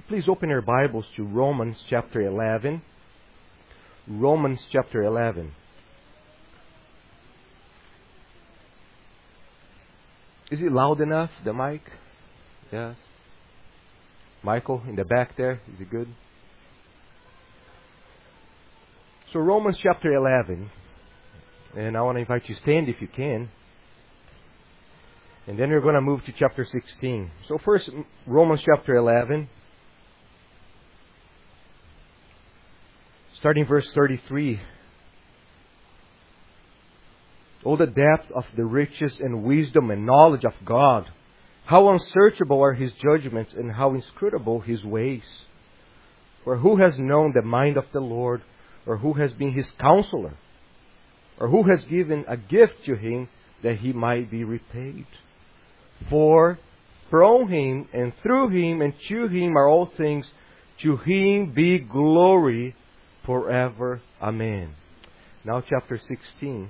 please open your Bibles to Romans chapter 11. Romans chapter 11. Is it loud enough, the mic? Yes. Michael, in the back there, is it good? So Romans chapter 11. And I want to invite you to stand if you can. And then we're going to move to chapter 16. So first, Romans chapter 11. Starting verse 33. Oh, the depth of the riches and wisdom and knowledge of God. How unsearchable are His judgments and how inscrutable His ways. For who has known the mind of the Lord, or who has been His counselor, or who has given a gift to Him that He might be repaid? For from Him and through Him and to Him are all things. To Him be glory forever. Amen. Now chapter 16.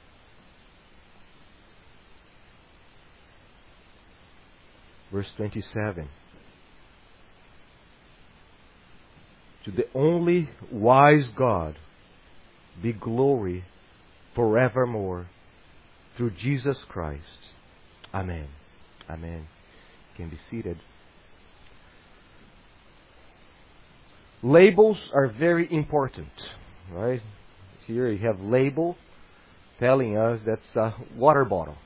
Verse 27. To the only wise God be glory forevermore through Jesus Christ. Amen. Amen. You can be seated. Labels are very important, right? Here you have label telling us that's a water bottle.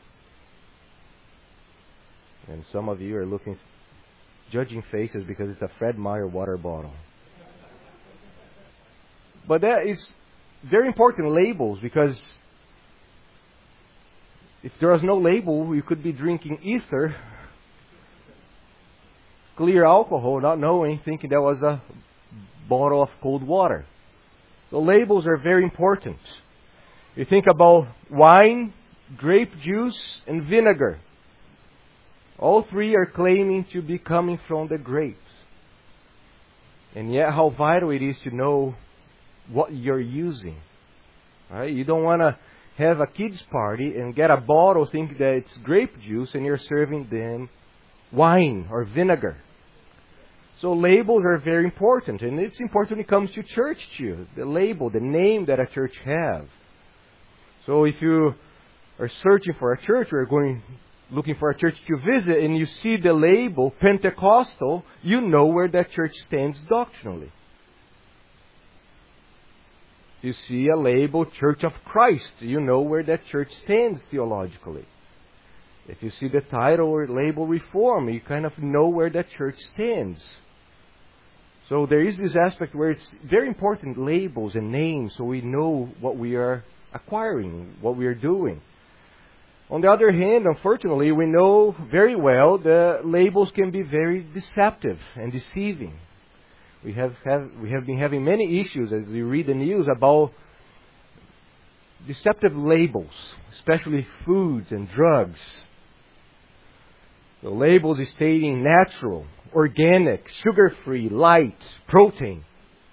And some of you are looking, judging faces because it's a Fred Meyer water bottle. But that is very important, labels, because if there was no label, you could be drinking ether, clear alcohol, not knowing, thinking that was a bottle of cold water. So labels are very important. You think about wine, grape juice, and vinegar. All three are claiming to be coming from the grapes. And yet how vital it is to know what you're using. Right? You don't want to have a kids party and get a bottle thinking that it's grape juice and you're serving them wine or vinegar. So labels are very important. And it's important when it comes to church too. The label, the name that a church has. So if you are searching for a church or looking for a church to visit and you see the label Pentecostal, you know where that church stands doctrinally. You see a label Church of Christ, you know where that church stands theologically. If you see the title or label Reform, you kind of know where that church stands. So there is this aspect where it's very important, labels and names, so we know what we are acquiring, what we are doing. On the other hand, unfortunately, we know very well that labels can be very deceptive and deceiving. We have been having many issues as we read the news about deceptive labels, especially foods and drugs. The labels is stating natural, organic, sugar-free, light, protein.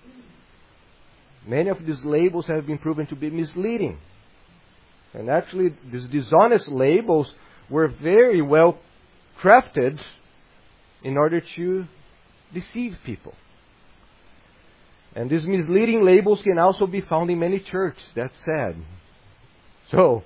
Many of these labels have been proven to be misleading. And actually, these dishonest labels were very well crafted in order to deceive people. And these misleading labels can also be found in many churches. That's sad. So,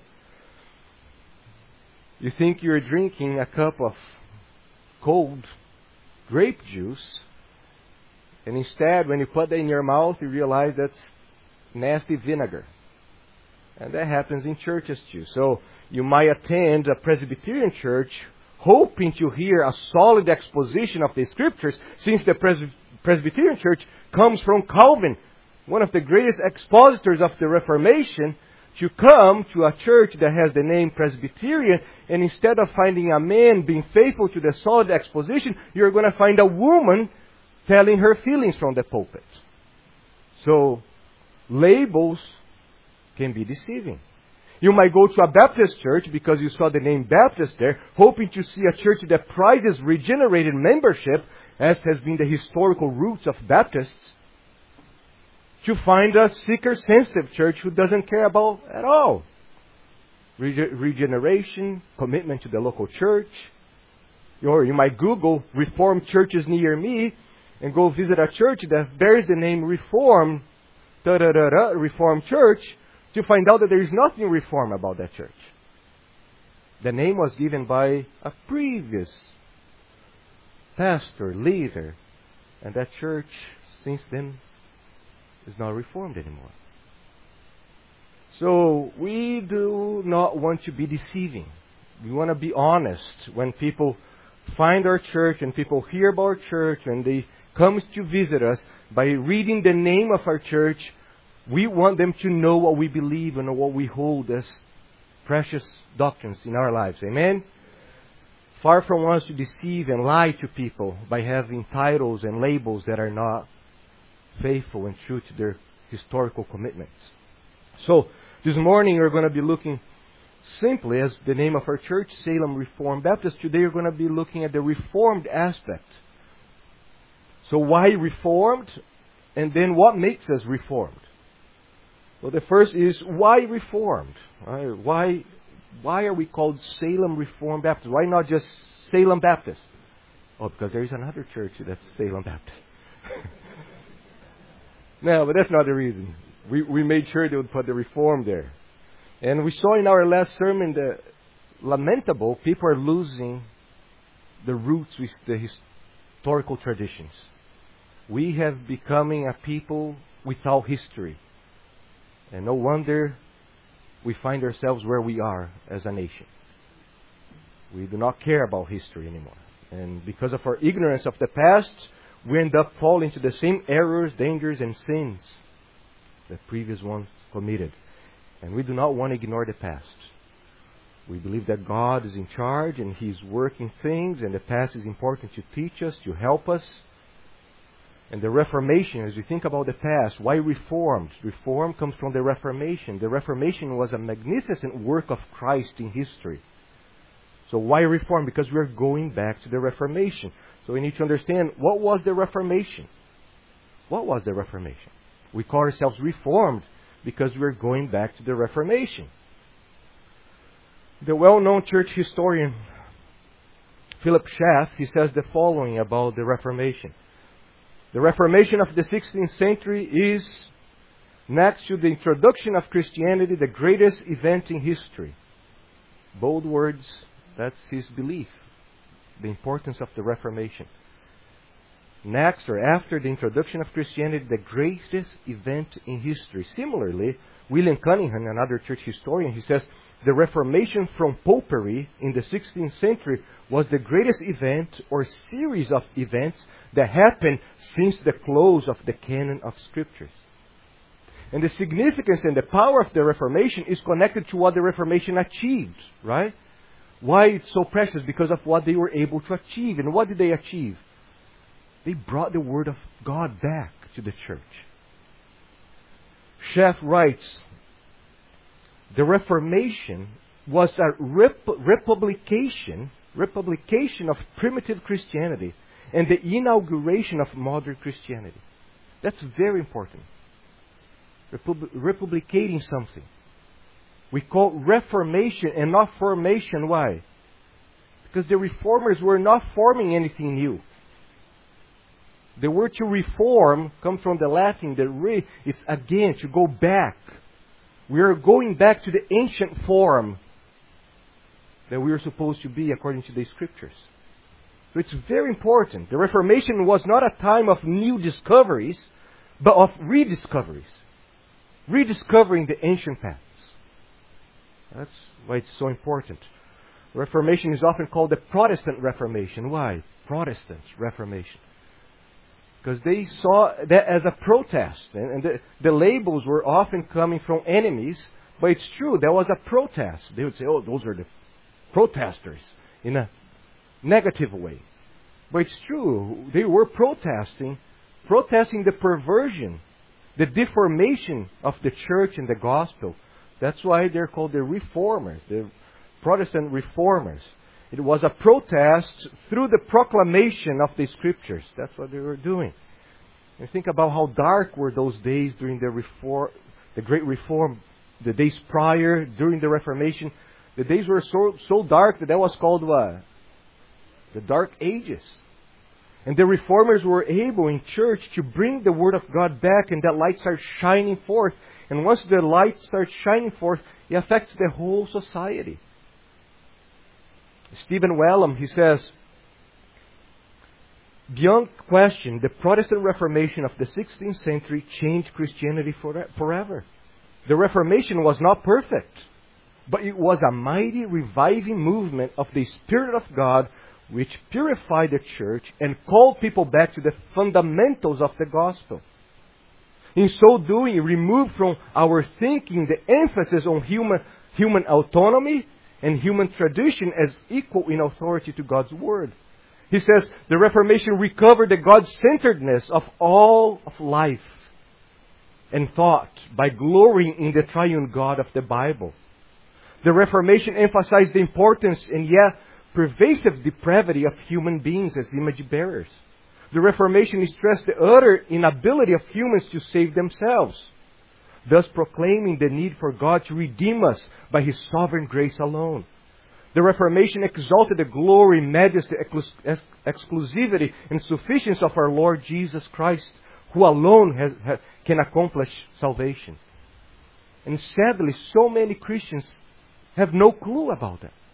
you think you're drinking a cup of cold grape juice, and instead, when you put that in your mouth, you realize that's nasty vinegar. And that happens in churches too. So you might attend a Presbyterian church hoping to hear a solid exposition of the Scriptures, since the Presbyterian church comes from Calvin, one of the greatest expositors of the Reformation, to come to a church that has the name Presbyterian, and instead of finding a man being faithful to the solid exposition, you're going to find a woman telling her feelings from the pulpit. So labels can be deceiving. You might go to a Baptist church because you saw the name Baptist there, hoping to see a church that prizes regenerated membership, as has been the historical roots of Baptists, to find a seeker-sensitive church who doesn't care about at all regeneration, commitment to the local church. Or you might Google Reformed churches near me, and go visit a church that bears the name Reformed, Reformed Church, to find out that there is nothing Reformed about that church. The name was given by a previous pastor, leader, and that church, since then, is not Reformed anymore. So, we do not want to be deceiving. We want to be honest when people find our church and people hear about our church and they come to visit us. By reading the name of our church, we want them to know what we believe and what we hold as precious doctrines in our lives. Amen? Far from us to deceive and lie to people by having titles and labels that are not faithful and true to their historical commitments. So, this morning we're going to be looking simply as the name of our church, Salem Reformed Baptist. Today we're going to be looking at the Reformed aspect. So why Reformed? And then what makes us Reformed? Well, the first is why Reformed? Why are we called Salem Reformed Baptist? Why not just Salem Baptist? Oh, because there is another church that's Salem Baptist. No, but that's not the reason. We made sure they would put the Reformed there. And we saw in our last sermon the lamentable people are losing the roots with the historical traditions. We have becoming a people without history. And no wonder we find ourselves where we are as a nation. We do not care about history anymore. And because of our ignorance of the past, we end up falling into the same errors, dangers, and sins that previous ones committed. And we do not want to ignore the past. We believe that God is in charge and He is working things, and the past is important to teach us, to help us. And the Reformation, as we think about the past, why Reformed? Reform comes from the Reformation. The Reformation was a magnificent work of Christ in history. So why Reform? Because we are going back to the Reformation. So we need to understand, what was the Reformation? What was the Reformation? We call ourselves Reformed because we are going back to the Reformation. The well-known church historian Philip Schaff, he says the following about the Reformation. The Reformation of the 16th century is, next to the introduction of Christianity, the greatest event in history. Bold words, that's his belief. The importance of the Reformation. Next, or after the introduction of Christianity, the greatest event in history. Similarly, William Cunningham, another church historian, he says, the Reformation from Popery in the 16th century was the greatest event or series of events that happened since the close of the canon of Scriptures. And the significance and the power of the Reformation is connected to what the Reformation achieved, right? Why it's so precious? Because of what they were able to achieve. And what did they achieve? They brought the Word of God back to the church. Schaff writes, the Reformation was a republication of primitive Christianity and the inauguration of modern Christianity. That's very important. Republicating something. We call reformation and not formation. Why? Because the reformers were not forming anything new. The word to reform comes from the Latin, it's again, to go back. We are going back to the ancient form that we are supposed to be according to the Scriptures. So it's very important. The Reformation was not a time of new discoveries, but of rediscoveries. Rediscovering the ancient paths. That's why it's so important. Reformation is often called the Protestant Reformation. Why? Protestant Reformation. Because they saw that as a protest. And the labels were often coming from enemies. But it's true, there was a protest. They would say, oh, those are the protesters. In a negative way. But it's true, they were protesting the perversion, the deformation of the church and the gospel. That's why they're called the Reformers, the Protestant Reformers. It was a protest through the proclamation of the Scriptures. That's what they were doing. And think about how dark were those days during the Great Reform, the days prior, during the Reformation. The days were so dark that was called what? The Dark Ages. And the Reformers were able in church to bring the Word of God back, and that light starts shining forth. And once the light starts shining forth, it affects the whole society. Stephen Wellum, he says, beyond question, the Protestant Reformation of the 16th century changed Christianity forever. The Reformation was not perfect, but it was a mighty reviving movement of the Spirit of God which purified the church and called people back to the fundamentals of the gospel. In so doing, it removed from our thinking the emphasis on human autonomy and human tradition as equal in authority to God's Word. He says the Reformation recovered the God-centeredness of all of life and thought by glorying in the triune God of the Bible. The Reformation emphasized the importance and yet pervasive depravity of human beings as image bearers. The Reformation stressed the utter inability of humans to save themselves, thus proclaiming the need for God to redeem us by His sovereign grace alone. The Reformation exalted the glory, majesty, exclusivity, and sufficiency of our Lord Jesus Christ, who alone can accomplish salvation. And sadly, so many Christians have no clue about that.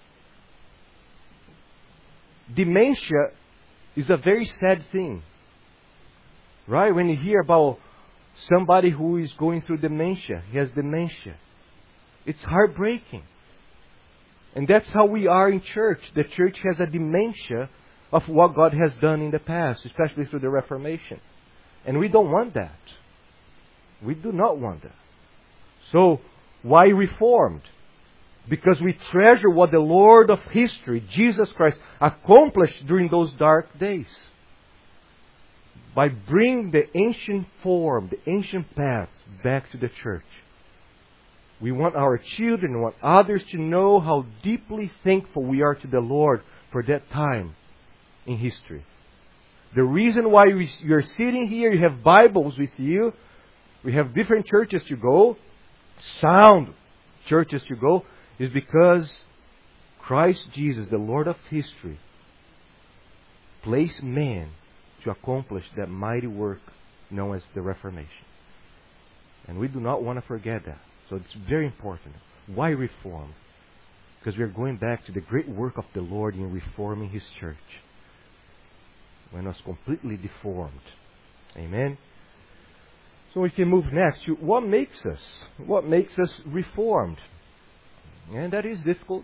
Dementia is a very sad thing. Right? When you hear about somebody who is going through dementia, he has dementia. It's heartbreaking. And that's how we are in church. The church has a dementia of what God has done in the past, especially through the Reformation. And we don't want that. We do not want that. So, why Reformed? Because we treasure what the Lord of history, Jesus Christ, accomplished during those dark days. By bringing the ancient form, the ancient paths back to the church. We want our children, we want others to know how deeply thankful we are to the Lord for that time in history. The reason why you're sitting here, you have Bibles with you, we have different churches to go, sound churches to go, is because Christ Jesus, the Lord of history, placed man to accomplish that mighty work known as the Reformation. And we do not want to forget that. So it's very important. Why reform? Because we are going back to the great work of the Lord in reforming His church, when it was completely deformed. Amen? So we can move next to what makes us reformed. And that is difficult.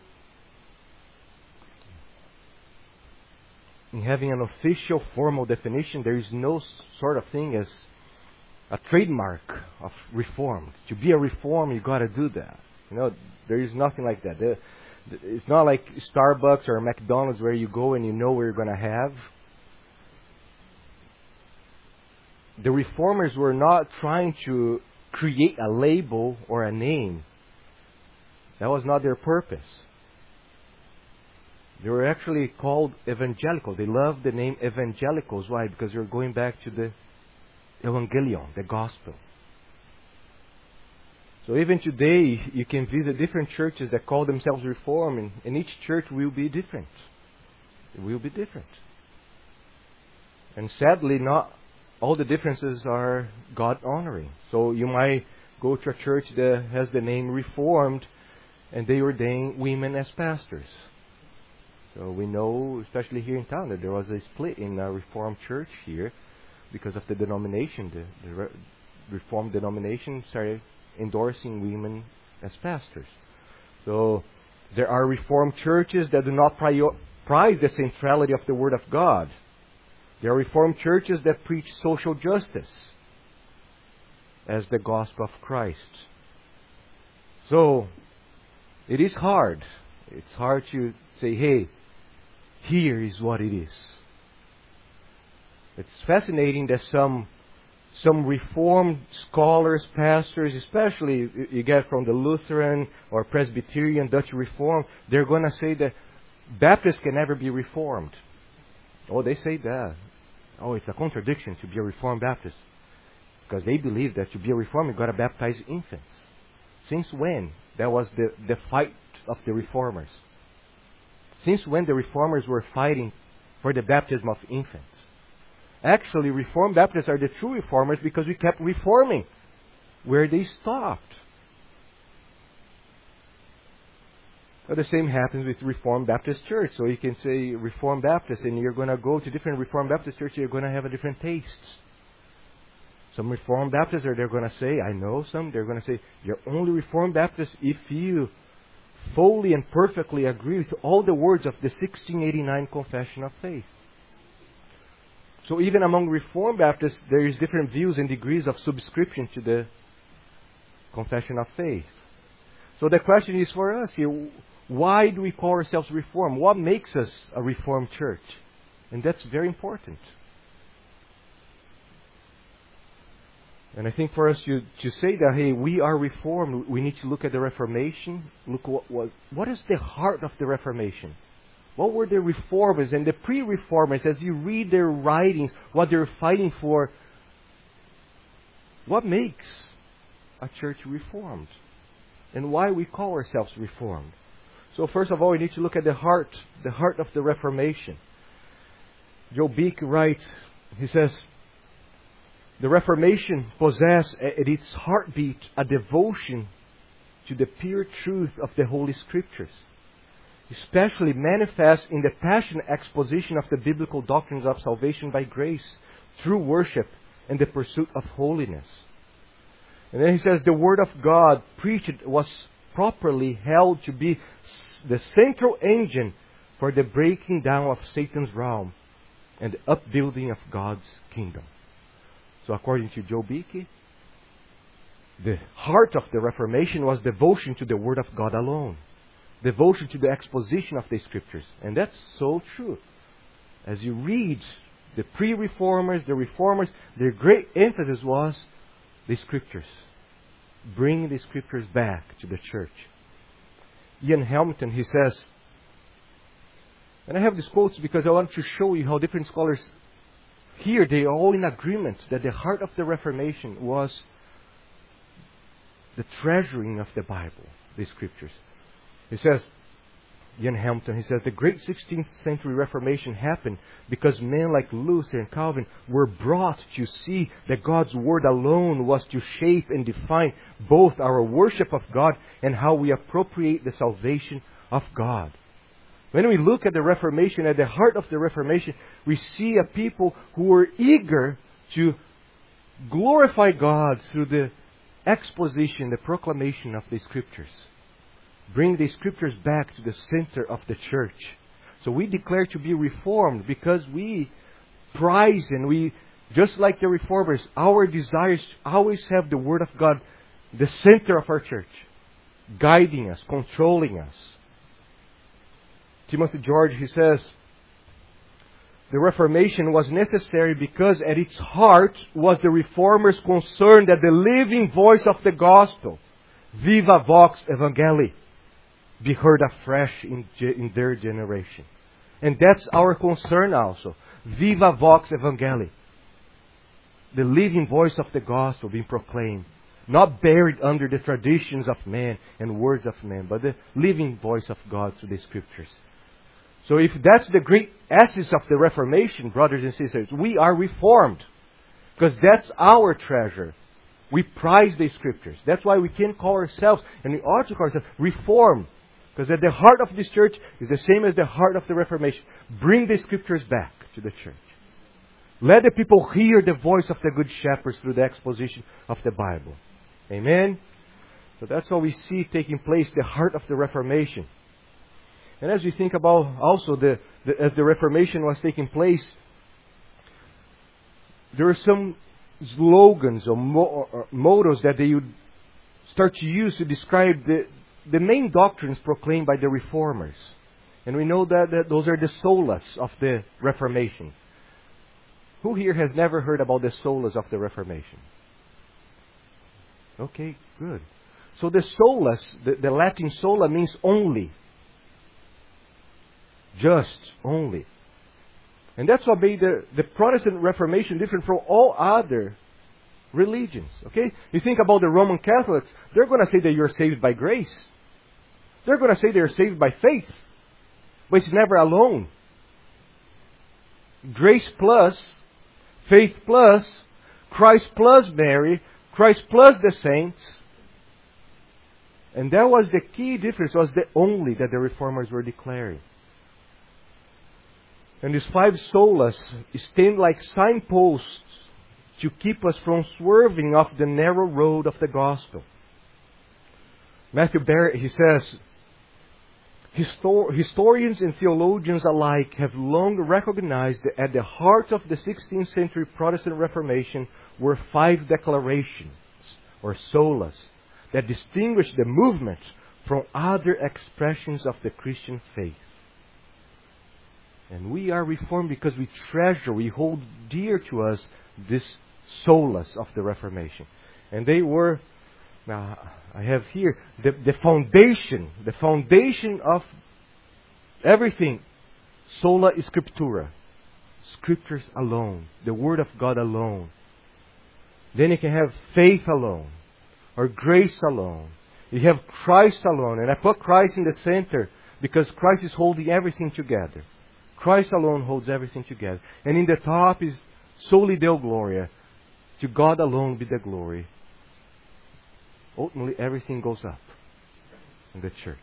In having an official, formal definition, there is no sort of thing as a trademark of reformed. To be a reform, you got to do that. You know, there is nothing like that. It's not like Starbucks or McDonald's where you go and you know what you're going to have. The reformers were not trying to create a label or a name. That was not their purpose. They were actually called evangelical. They loved the name evangelicals. Why? Because they're going back to the Evangelion, the gospel. So even today, you can visit different churches that call themselves Reformed, and each church will be different. It will be different. And sadly, not all the differences are God-honoring. So you might go to a church that has the name Reformed, and they ordain women as pastors. So we know, especially here in town, that there was a split in a Reformed church here because of the denomination. The Reformed denomination started endorsing women as pastors. So there are Reformed churches that do not prize the centrality of the Word of God. There are Reformed churches that preach social justice as the gospel of Christ. So it is hard. It's hard to say, hey, here is what it is. It's fascinating that some Reformed scholars, pastors, especially you get from the Lutheran or Presbyterian, Dutch Reform, they're going to say that Baptists can never be Reformed. Oh, they say that. Oh, it's a contradiction to be a Reformed Baptist. Because they believe that to be a Reformed, you've got to baptize infants. Since when? That was the fight of the Reformers. Since when the Reformers were fighting for the baptism of infants? Actually, Reformed Baptists are the true reformers because we kept reforming where they stopped. Well, the same happens with Reformed Baptist Church. So you can say Reformed Baptist, and you're going to go to different Reformed Baptist churches, you're going to have a different tastes. Some Reformed Baptists, they're going to say, I know some, they're going to say, you're only Reformed Baptist if you fully and perfectly agree with all the words of the 1689 Confession of Faith. So even among Reformed Baptists, there is different views and degrees of subscription to the Confession of Faith. So the question is for us here, why do we call ourselves Reformed? What makes us a Reformed church? And that's very important. And I think for us to say that, hey, we are Reformed, we need to look at the Reformation. Look what is the heart of the Reformation? What were the Reformers and the pre-Reformers, as you read their writings, what they're fighting for? What makes a church Reformed? And why we call ourselves Reformed? So first of all, we need to look at the heart of the Reformation. Joe Beeke writes, he says, the Reformation possessed at its heartbeat a devotion to the pure truth of the Holy Scriptures, especially manifest in the passionate exposition of the biblical doctrines of salvation by grace, through worship, and the pursuit of holiness. And then he says, the Word of God preached was properly held to be the central engine for the breaking down of Satan's realm and the upbuilding of God's kingdom. So according to Joe Beeke, the heart of the Reformation was devotion to the Word of God alone. Devotion to the exposition of the Scriptures. And that's so true. As you read the pre-Reformers, the Reformers, their great emphasis was the Scriptures. Bring the Scriptures back to the church. Ian Hamilton, he says, and I have these quotes because I want to show you how different scholars here, they are all in agreement that the heart of the Reformation was the treasuring of the Bible, the Scriptures. He says, Ian Hamilton, he says, the great 16th century Reformation happened because men like Luther and Calvin were brought to see that God's Word alone was to shape and define both our worship of God and how we appropriate the salvation of God. When we look at the Reformation, at the heart of the Reformation, we see a people who were eager to glorify God through the exposition, the proclamation of the Scriptures. Bring the Scriptures back to the center of the church. So we declare to be Reformed because we prize and we, just like the Reformers, our desires always have the Word of God the center of our church, guiding us, controlling us. Timothy George, he says, the Reformation was necessary because at its heart was the Reformers' concern that the living voice of the Gospel, Viva Vox Evangelii, be heard afresh in their generation. And that's our concern also. Viva Vox Evangelii. The living voice of the Gospel being proclaimed. Not buried under the traditions of man and words of man, but the living voice of God through the Scriptures. So if that's the great essence of the Reformation, brothers and sisters, we are Reformed. Because that's our treasure. We prize the Scriptures. That's why we can call ourselves, and we ought to call ourselves, Reformed. Because at the heart of this church is the same as the heart of the Reformation. Bring the Scriptures back to the church. Let the people hear the voice of the Good Shepherds through the exposition of the Bible. Amen? So that's what we see taking place, the heart of the Reformation. And as we think about also as the Reformation was taking place, there are some slogans or mottos that they would start to use to describe the main doctrines proclaimed by the Reformers. And we know that those are the solas of the Reformation. Who here has never heard about the solas of the Reformation? Okay, good. So the solas, the Latin sola means only. Just, only. And that's what made the Protestant Reformation different from all other religions. Okay? You think about the Roman Catholics, they're going to say that you're saved by grace. They're going to say they're saved by faith. But it's never alone. Grace plus faith plus, Christ plus Mary, Christ plus the saints. And that was the key difference, was the only that the Reformers were declaring. And these 5 solas stand like signposts to keep us from swerving off the narrow road of the gospel. Matthew Barrett, he says, historians and theologians alike have long recognized that at the heart of the 16th century Protestant Reformation were 5 declarations, or solas, that distinguish the movement from other expressions of the Christian faith. And we are Reformed because we treasure, we hold dear to us this solas of the Reformation. And they were, now I have here, the foundation of everything. Sola Scriptura. Scriptures alone. The Word of God alone. Then you can have faith alone. Or grace alone. You have Christ alone. And I put Christ in the center because Christ is holding everything together. Christ alone holds everything together. And in the top is Soli Deo Gloria. To God alone be the glory. Ultimately, everything goes up in the church.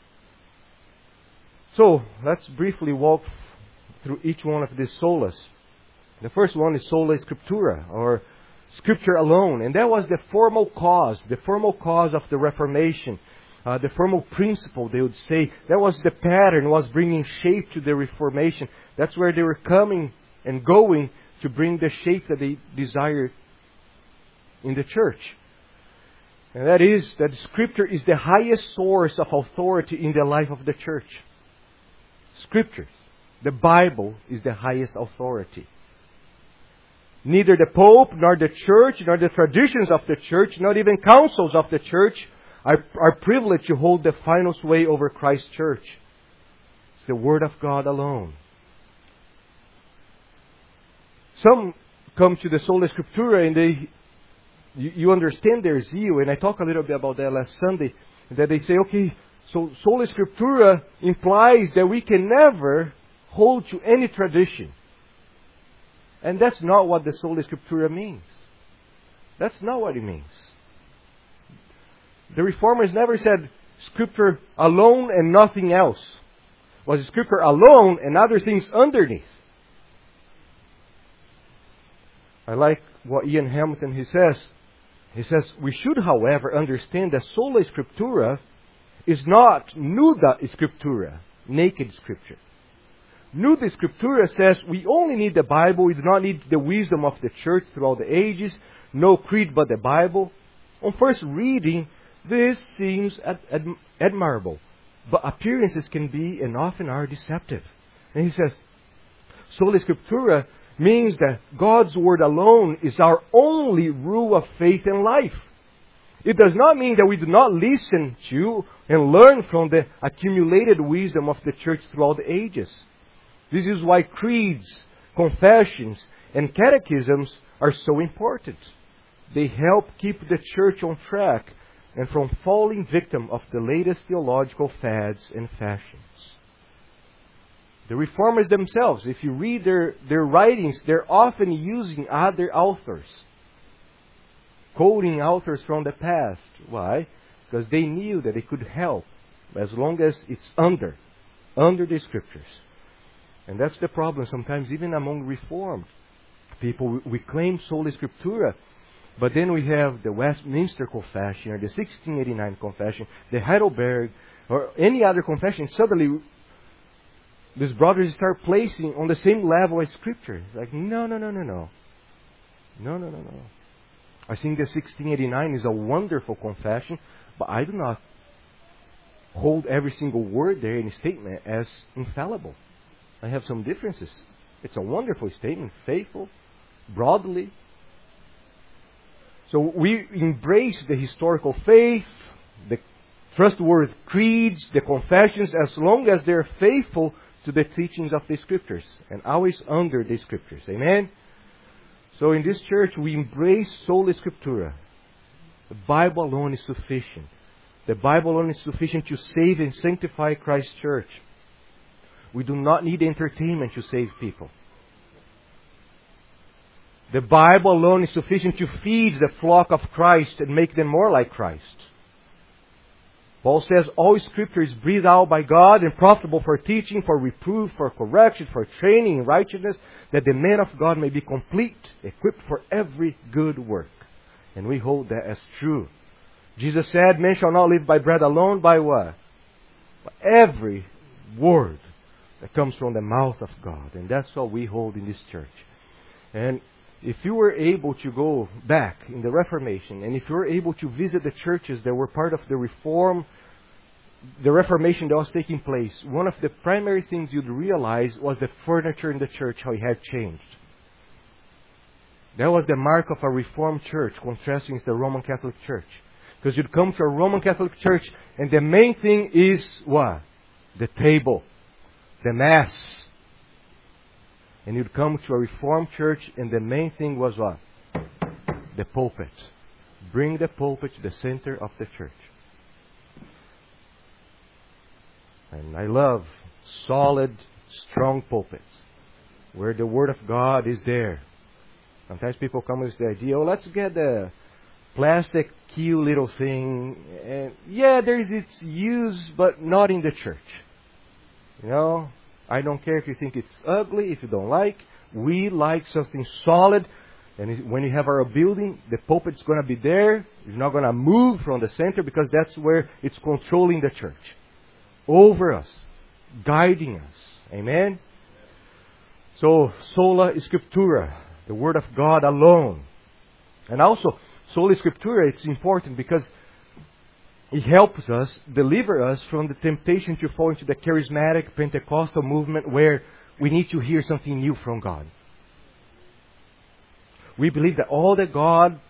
So, let's briefly walk through each one of these solas. The first one is Sola Scriptura, or Scripture alone. And that was the formal cause of the Reformation. The formal principle, they would say. That was the pattern, was bringing shape to the Reformation. That's where they were coming and going to bring the shape that they desired in the church. And that is that Scripture is the highest source of authority in the life of the church. Scriptures, the Bible, is the highest authority. Neither the Pope, nor the church, nor the traditions of the church, not even councils of the church are privileged to hold the final sway over Christ's church. It's the Word of God alone. Some come to the Sola Scriptura and you understand their zeal, and I talked a little bit about that last Sunday, that they say, okay, so Sola Scriptura implies that we can never hold to any tradition. And that's not what the Sola Scriptura means. That's not what it means. The Reformers never said Scripture alone and nothing else. It was Scripture alone and other things underneath. I like what Ian Hamilton he says. He says, we should, however, understand that Sola Scriptura is not nuda Scriptura, naked Scripture. Nuda Scriptura says we only need the Bible, we do not need the wisdom of the church throughout the ages, no creed but the Bible. On first reading, this seems admirable, but appearances can be and often are deceptive. And he says, Sola Scriptura means that God's Word alone is our only rule of faith and life. It does not mean that we do not listen to and learn from the accumulated wisdom of the church throughout the ages. This is why creeds, confessions, and catechisms are so important. They help keep the church on track and from falling victim of the latest theological fads and fashions. The Reformers themselves, if you read their writings, they're often using other authors. Quoting authors from the past. Why? Because they knew that it could help as long as it's under the Scriptures. And that's the problem sometimes even among Reformed people. We claim Sola Scriptura, but then we have the Westminster Confession or the 1689 Confession, the Heidelberg, or any other confession. Suddenly, these brothers start placing on the same level as Scripture. Like, no. I think the 1689 is a wonderful confession, but I do not hold every single word there in the statement as infallible. I have some differences. It's a wonderful statement, faithful, broadly. So we embrace the historical faith, the trustworthy creeds, the confessions, as long as they're faithful to the teachings of the Scriptures, and always under the Scriptures. Amen? So in this church, we embrace Sola Scriptura. The Bible alone is sufficient. The Bible alone is sufficient to save and sanctify Christ's church. We do not need entertainment to save people. The Bible alone is sufficient to feed the flock of Christ and make them more like Christ. Paul says, all Scripture is breathed out by God and profitable for teaching, for reproof, for correction, for training in righteousness, that the man of God may be complete, equipped for every good work. And we hold that as true. Jesus said, man shall not live by bread alone, by what? By every word that comes from the mouth of God. And that's what we hold in this church. And if you were able to go back in the Reformation, and if you were able to visit the churches that were part of the Reformation that was taking place, one of the primary things you'd realize was the furniture in the church, how it had changed. That was the mark of a Reformed church, contrasting with the Roman Catholic Church. Because you'd come to a Roman Catholic Church, and the main thing is what? The table, the Mass. And you'd come to a Reformed church, and the main thing was what? The pulpit. Bring the pulpit to the center of the church. And I love solid, strong pulpits, where the Word of God is there. Sometimes people come with the idea, oh, let's get the plastic, cute little thing. And yeah, there is its use, but not in the church. You know? I don't care if you think it's ugly, if you don't like. We like something solid. And when you have our building, the pulpit's going to be there. It's not going to move from the center because that's where it's controlling the church. Over us. Guiding us. Amen? So, sola scriptura. The Word of God alone. And also, sola scriptura, it's important because it helps us, deliver us from the temptation to fall into the charismatic Pentecostal movement where we need to hear something new from God. We believe that all that God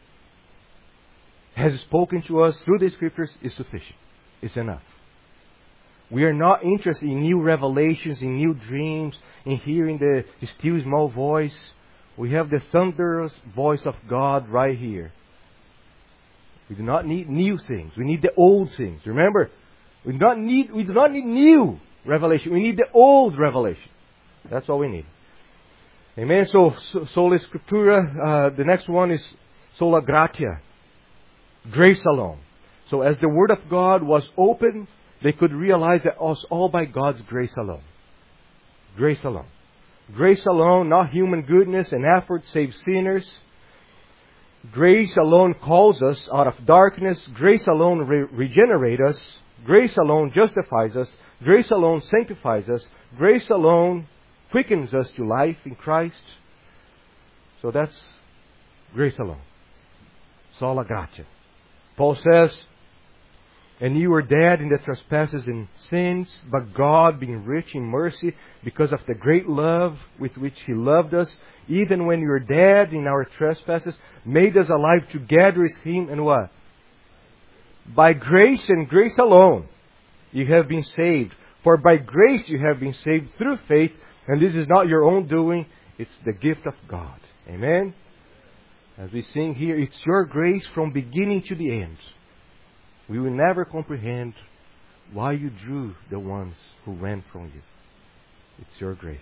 has spoken to us through the Scriptures is sufficient. It's enough. We are not interested in new revelations, in new dreams, in hearing the still small voice. We have the thunderous voice of God right here. We do not need new things. We need the old things. Remember, we do not need new revelation. We need the old revelation. That's all we need. Amen. So sola scriptura. The next one is sola gratia. Grace alone. So as the Word of God was open, they could realize that it was all by God's grace alone. Grace alone. Grace alone, not human goodness and effort save sinners. Grace alone calls us out of darkness. Grace alone regenerates us. Grace alone justifies us. Grace alone sanctifies us. Grace alone quickens us to life in Christ. So that's grace alone. Sola gratia. Paul says, and you were dead in the trespasses and sins, but God, being rich in mercy, because of the great love with which He loved us, even when we were dead in our trespasses, made us alive together with Him, and what? By grace and grace alone, you have been saved. For by grace you have been saved through faith, and this is not your own doing, it's the gift of God. Amen? As we sing here, it's your grace from beginning to the end. We will never comprehend why you drew the ones who ran from you. It's your grace.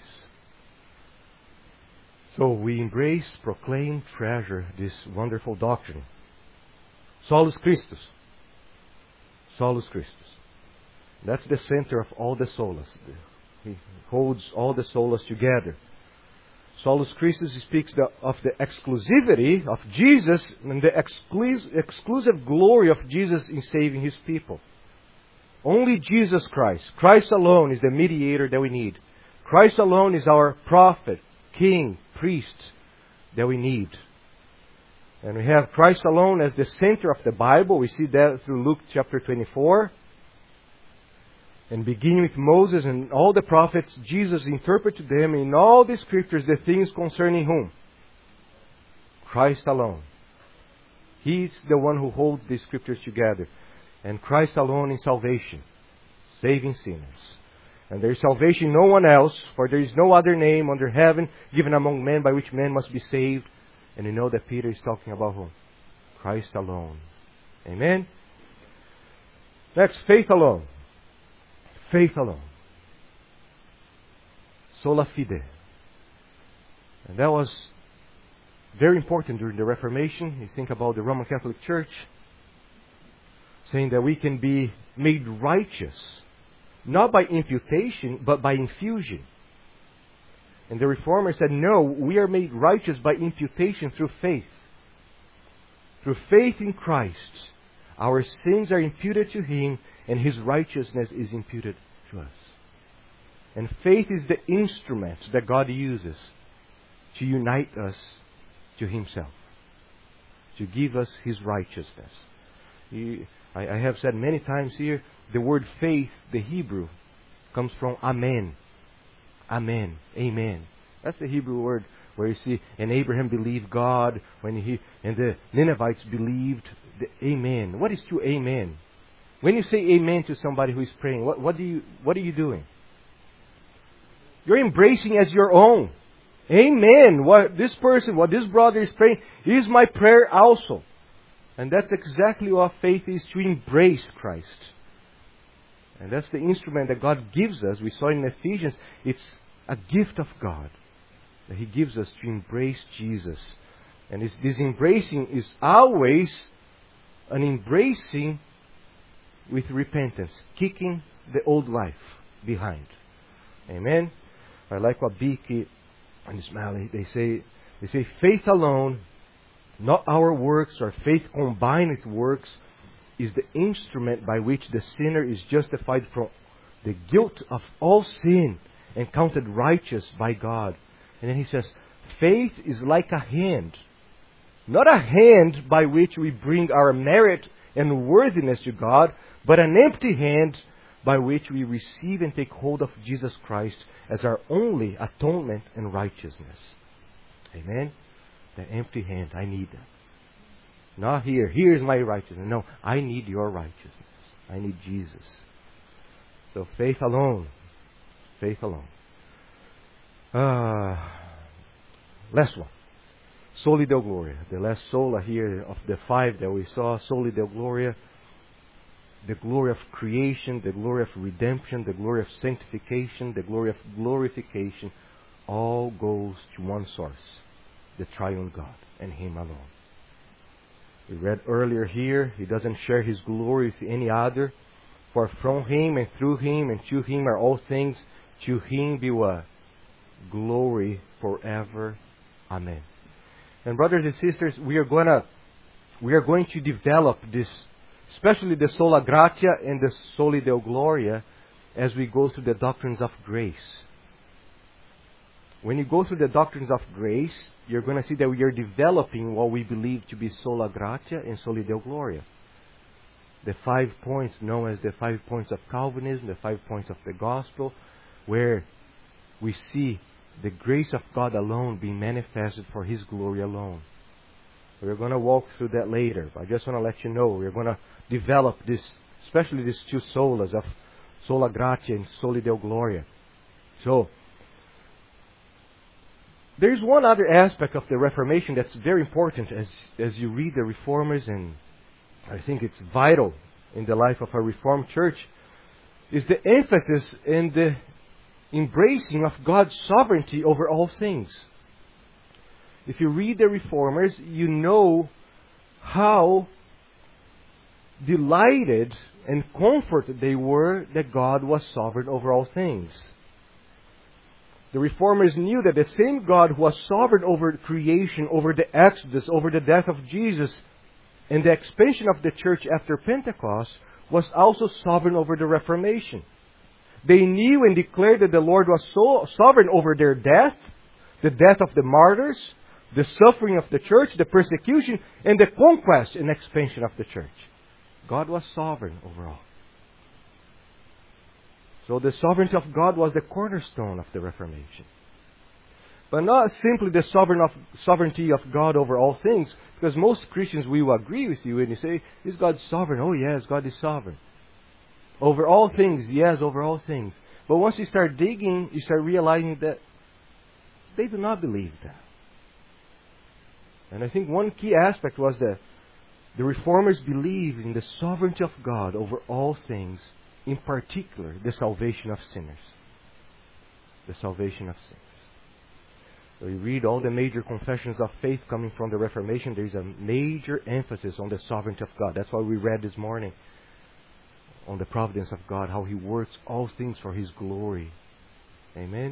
So we embrace, proclaim, treasure this wonderful doctrine. Solus Christus. Solus Christus. That's the center of all the solas. He holds all the solas together. Solus Christus speaks of the exclusivity of Jesus and the exclusive glory of Jesus in saving His people. Only Jesus Christ. Christ alone is the mediator that we need. Christ alone is our prophet, king, priest that we need. And we have Christ alone as the center of the Bible. We see that through Luke chapter 24. And beginning with Moses and all the prophets, Jesus interpreted to them in all the Scriptures the things concerning whom? Christ alone. He's the one who holds the Scriptures together. And Christ alone in salvation, saving sinners. And there is salvation in no one else, for there is no other name under heaven given among men by which men must be saved. And you know that Peter is talking about whom? Christ alone. Amen? Next, faith alone. Faith alone. Sola fide. And that was Very important during the Reformation. You think about the Roman Catholic Church, saying that we can be made righteous, not by imputation, but by infusion. And the Reformers said, no, we are made righteous by imputation through faith. Through faith in Christ, our sins are imputed to Him, and His righteousness is imputed to us. And faith is the instrument that God uses to unite us to Himself, to give us His righteousness. I have said many times here, the word faith, the Hebrew, comes from Amen. Amen. Amen. That's the Hebrew word where you see, and Abraham believed God, and the Ninevites believed the Amen. What is to Amen? When you say Amen to somebody who is praying, what are you doing? You're embracing as your own. Amen. What this brother is praying is my prayer also. And that's exactly what faith is, to embrace Christ. And that's the instrument that God gives us. We saw in Ephesians, it's a gift of God that He gives us to embrace Jesus. And this embracing is always an embracing with repentance, kicking the old life behind. Amen. I like what Beeke and Smiley, they say faith alone, not our works, or faith combined with works, is the instrument by which the sinner is justified from the guilt of all sin and counted righteous by God. And then he says, faith is like a hand. Not a hand by which we bring our merit and worthiness to God, but an empty hand by which we receive and take hold of Jesus Christ as our only atonement and righteousness. Amen? The empty hand, I need that. Not here's my righteousness. No, I need your righteousness. I need Jesus. So faith alone. Faith alone. Last one. Soli Deo Gloria. The last sola here of the 5 that we saw. Soli Deo Gloria. The glory of creation, the glory of redemption, the glory of sanctification, the glory of glorification, all goes to one source, the triune God, and Him alone. We read earlier here, He doesn't share His glory with any other, for from Him and through Him and to Him are all things. To Him be what? Glory forever. Amen. And brothers and sisters, we are going to develop this, especially the Sola Gratia and the Soli Deo Gloria, as we go through the doctrines of grace. When you go through the doctrines of grace, you're going to see that we are developing what we believe to be Sola Gratia and Soli Deo Gloria. The 5 points known as the 5 points of Calvinism, the 5 points of the Gospel, where we see the grace of God alone being manifested for His glory alone. We're going to walk through that later, but I just want to let you know, we're going to develop this, especially these 2 solas of Sola Gratia and Soli Deo Gloria. So, there's one other aspect of the Reformation that's very important as you read the Reformers, and I think it's vital in the life of a Reformed church, is the emphasis in the embracing of God's sovereignty over all things. If you read the Reformers, you know how delighted and comforted they were that God was sovereign over all things. The Reformers knew that the same God who was sovereign over creation, over the Exodus, over the death of Jesus, and the expansion of the church after Pentecost, was also sovereign over the Reformation. They knew and declared that the Lord was so sovereign over their death, the death of the martyrs, the suffering of the church, the persecution, and the conquest and expansion of the church. God was sovereign over all. So the sovereignty of God was the cornerstone of the Reformation. But not simply the sovereignty of God over all things, because most Christians will agree with you when you say, is God sovereign? Oh yes, God is sovereign. Over all things, yes, over all things. But once you start digging, you start realizing that they do not believe that. And I think one key aspect was that the Reformers believed in the sovereignty of God over all things, in particular, the salvation of sinners. The salvation of sinners. We read all the major confessions of faith coming from the Reformation. There is a major emphasis on the sovereignty of God. That's why we read this morning on the providence of God, how He works all things for His glory. Amen.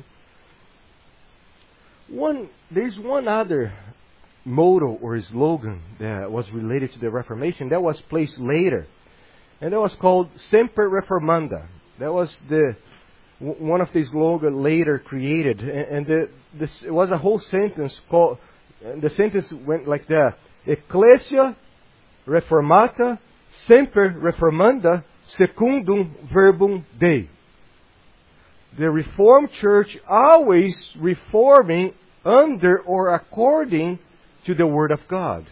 There's one other motto or slogan that was related to the Reformation that was placed later, and that was called Semper Reformanda. That was one of the slogans later created, and it was a whole sentence called. The sentence went like that: Ecclesia Reformata Semper Reformanda Secundum Verbum Dei. The Reformed Church always reforming under or according to the Word of God.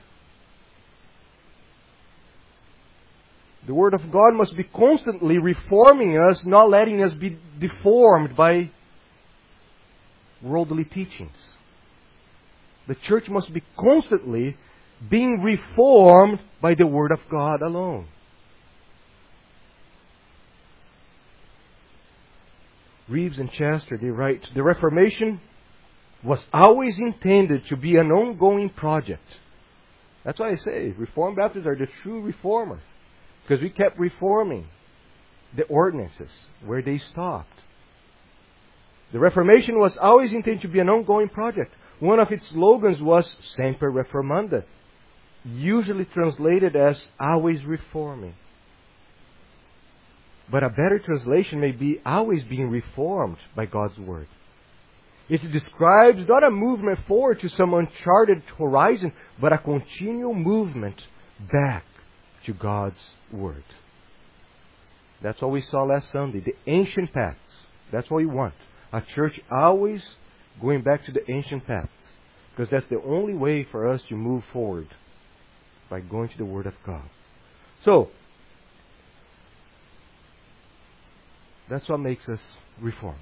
The Word of God must be constantly reforming us, not letting us be deformed by worldly teachings. The church must be constantly being reformed by the Word of God alone. Reeves and Chester, they write, the Reformation was always intended to be an ongoing project. That's why I say Reformed Baptists are the true reformers. Because we kept reforming the ordinances where they stopped. The Reformation was always intended to be an ongoing project. One of its slogans was Semper Reformanda, usually translated as always reforming. But a better translation may be always being reformed by God's Word. It describes not a movement forward to some uncharted horizon, but a continual movement back to God's Word. That's what we saw last Sunday, the ancient paths. That's what we want. A church always going back to the ancient paths. Because that's the only way for us to move forward, by going to the Word of God. So, that's what makes us reformed.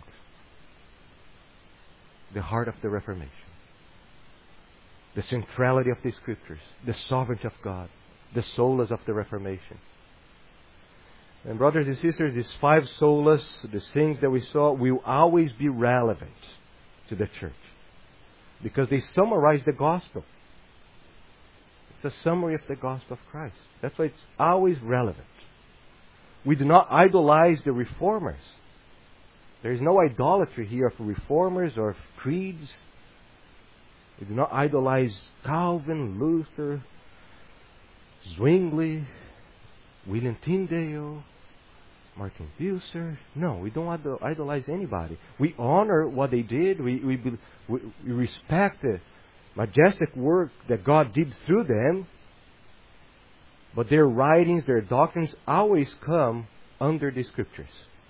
The heart of the Reformation. The centrality of the Scriptures. The sovereignty of God. The solas of the Reformation. And brothers and sisters, these 5 solas, the things that we saw, will always be relevant to the church. Because they summarize the gospel. It's a summary of the gospel of Christ. That's why it's always relevant. We do not idolize the reformers. There is no idolatry here of reformers or of creeds. We do not idolize Calvin, Luther, Zwingli, William Tyndale, Martin Bucer. No, we don't idolize anybody. We honor what they did. We respect the majestic work that God did through them. But their writings, their doctrines always come under the Scriptures.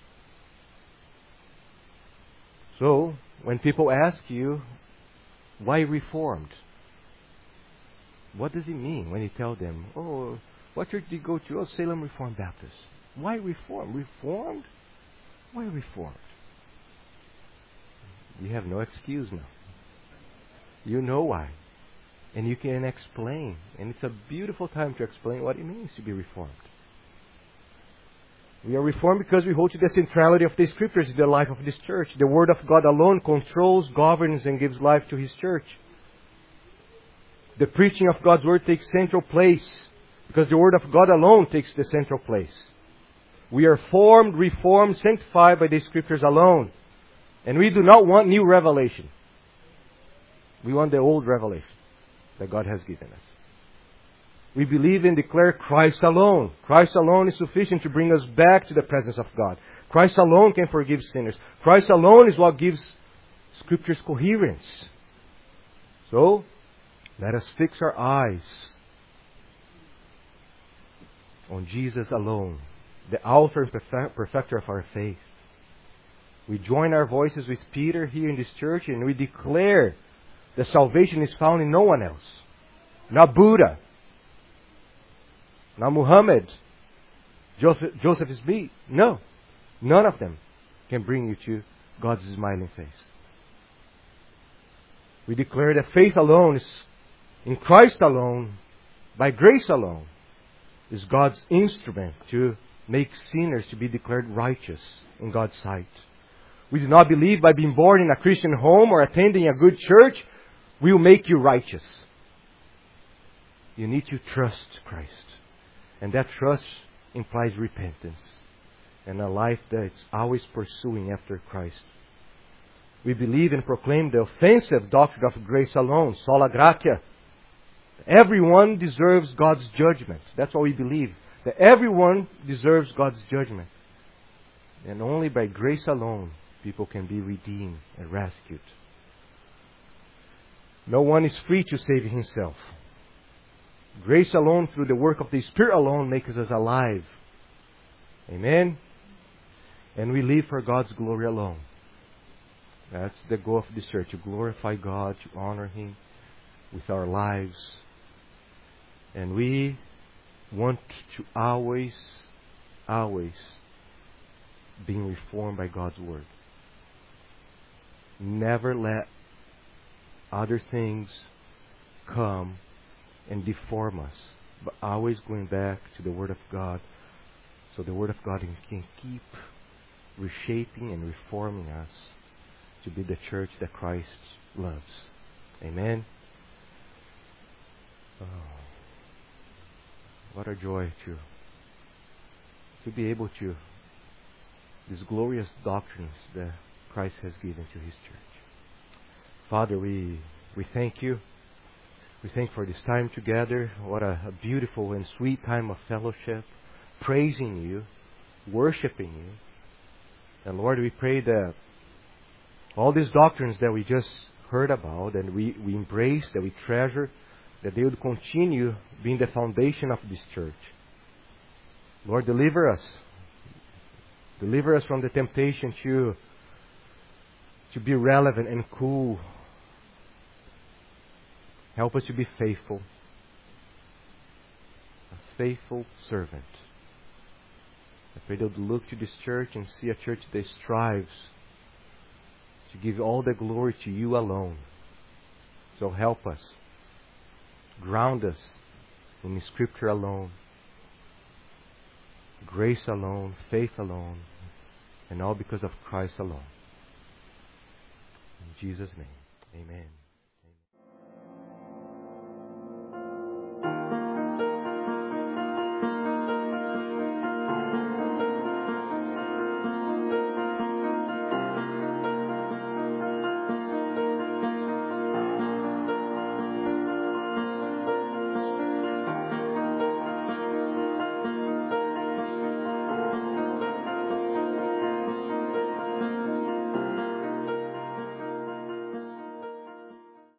So, when people ask you, why Reformed? What does it mean when you tell them, oh, what church do you go to? Oh, Salem Reformed Baptist. Why Reformed? Reformed? Why Reformed? You have no excuse now. You know why. And you can explain. And it's a beautiful time to explain what it means to be Reformed. We are Reformed because we hold to the centrality of the Scriptures in the life of this church. The Word of God alone controls, governs, and gives life to His church. The preaching of God's Word takes central place because the Word of God alone takes the central place. We are formed, reformed, sanctified by the Scriptures alone. And we do not want new revelation. We want the old revelation that God has given us. We believe and declare Christ alone. Christ alone is sufficient to bring us back to the presence of God. Christ alone can forgive sinners. Christ alone is what gives Scripture's coherence. So, let us fix our eyes on Jesus alone, the author and perfecter of our faith. We join our voices with Peter here in this church and we declare that salvation is found in no one else. Not Buddha. Not Muhammad. Joseph Smith. No. None of them can bring you to God's smiling face. We declare that faith alone is in Christ alone, by grace alone, is God's instrument to make sinners to be declared righteous in God's sight. We do not believe by being born in a Christian home or attending a good church will make you righteous. You need to trust Christ. And that trust implies repentance and a life that's always pursuing after Christ. We believe and proclaim the offensive doctrine of grace alone, sola gratia. Everyone deserves God's judgment. That's what we believe. That everyone deserves God's judgment. And only by grace alone, people can be redeemed and rescued. No one is free to save himself. Grace alone, through the work of the Spirit alone, makes us alive. Amen? And we live for God's glory alone. That's the goal of this church, to glorify God, to honor Him with our lives. And we want to always being reformed by God's Word. Never let other things come and deform us, but always going back to the Word of God, so the Word of God can keep reshaping and reforming us to be the church that Christ loves. Amen? Oh, what a joy to be able to these glorious doctrines that Christ has given to His church. Father, we thank You. We thank for this time together. What a beautiful and sweet time of fellowship, praising You, worshiping You. And Lord, we pray that all these doctrines that we just heard about and we embrace, that we treasure, that they would continue being the foundation of this church. Lord, deliver us. Deliver us from the temptation to be relevant and cool. Help us to be faithful. A faithful servant. I pray that we'll look to this church and see a church that strives to give all the glory to You alone. So help us. Ground us in Scripture alone. Grace alone, faith alone, and all because of Christ alone. In Jesus' name, amen.